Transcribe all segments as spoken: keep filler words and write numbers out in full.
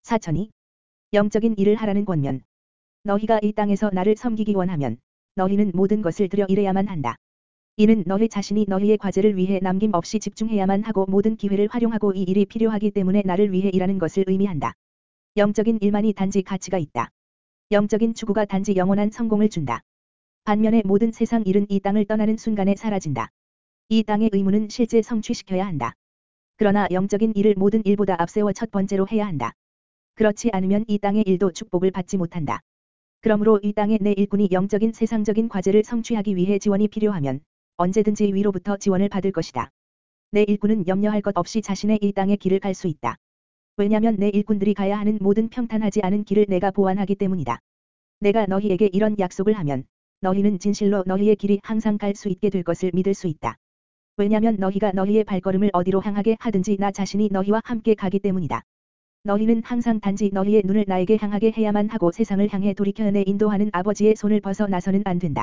사천이 영적인 일을 하라는 권면. 너희가 이 땅에서 나를 섬기기 원하면 너희는 모든 것을 들여 일해야만 한다. 이는 너희 자신이 너희의 과제를 위해 남김없이 집중해야만 하고 모든 기회를 활용하고 이 일이 필요하기 때문에 나를 위해 일하는 것을 의미한다. 영적인 일만이 단지 가치가 있다. 영적인 추구가 단지 영원한 성공을 준다. 반면에 모든 세상 일은 이 땅을 떠나는 순간에 사라진다. 이 땅의 의무는 실제 성취시켜야 한다. 그러나 영적인 일을 모든 일보다 앞세워 첫 번째로 해야 한다. 그렇지 않으면 이 땅의 일도 축복을 받지 못한다. 그러므로 이 땅의 내 일꾼이 영적인 세상적인 과제를 성취하기 위해 지원이 필요하면 언제든지 위로부터 지원을 받을 것이다. 내 일꾼은 염려할 것 없이 자신의 이 땅의 길을 갈 수 있다. 왜냐면 내 일꾼들이 가야 하는 모든 평탄하지 않은 길을 내가 보완하기 때문이다. 내가 너희에게 이런 약속을 하면 너희는 진실로 너희의 길이 항상 갈 수 있게 될 것을 믿을 수 있다. 왜냐면 너희가 너희의 발걸음을 어디로 향하게 하든지 나 자신이 너희와 함께 가기 때문이다. 너희는 항상 단지 너희의 눈을 나에게 향하게 해야만 하고 세상을 향해 돌이켜 내 인도하는 아버지의 손을 벗어나서는 안 된다.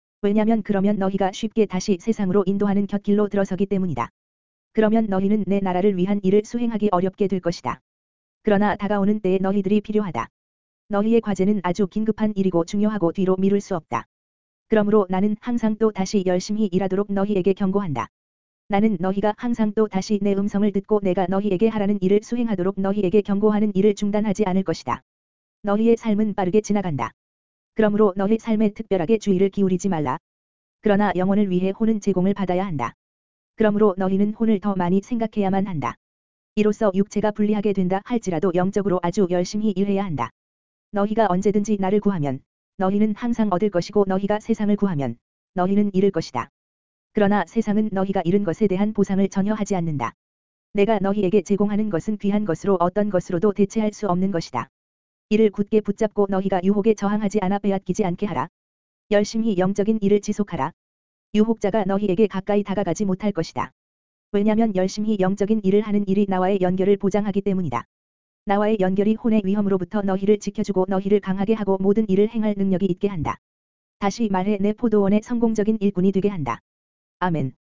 왜냐면 그러면 너희가 쉽게 다시 세상으로 인도하는 곁길로 들어서기 때문이다. 그러면 너희는 내 나라를 위한 일을 수행하기 어렵게 될 것이다. 그러나 다가오는 때에 너희들이 필요하다. 너희의 과제는 아주 긴급한 일이고 중요하고 뒤로 미룰 수 없다. 그러므로 나는 항상 또 다시 열심히 일하도록 너희에게 경고한다. 나는 너희가 항상 또 다시 내 음성을 듣고 내가 너희에게 하라는 일을 수행하도록 너희에게 경고하는 일을 중단하지 않을 것이다. 너희의 삶은 빠르게 지나간다. 그러므로 너희 삶에 특별하게 주의를 기울이지 말라. 그러나 영혼을 위해 혼은 제공을 받아야 한다. 그러므로 너희는 혼을 더 많이 생각해야만 한다. 이로써 육체가 불리하게 된다 할지라도 영적으로 아주 열심히 일해야 한다. 너희가 언제든지 나를 구하면 너희는 항상 얻을 것이고 너희가 세상을 구하면 너희는 잃을 것이다. 그러나 세상은 너희가 잃은 것에 대한 보상을 전혀 하지 않는다. 내가 너희에게 제공하는 것은 귀한 것으로 어떤 것으로도 대체할 수 없는 것이다. 이를 굳게 붙잡고 너희가 유혹에 저항하지 않아 빼앗기지 않게 하라. 열심히 영적인 일을 지속하라. 유혹자가 너희에게 가까이 다가가지 못할 것이다. 왜냐면 열심히 영적인 일을 하는 일이 나와의 연결을 보장하기 때문이다. 나와의 연결이 혼의 위험으로부터 너희를 지켜주고 너희를 강하게 하고 모든 일을 행할 능력이 있게 한다. 다시 말해 내 포도원의 성공적인 일꾼이 되게 한다. 아멘.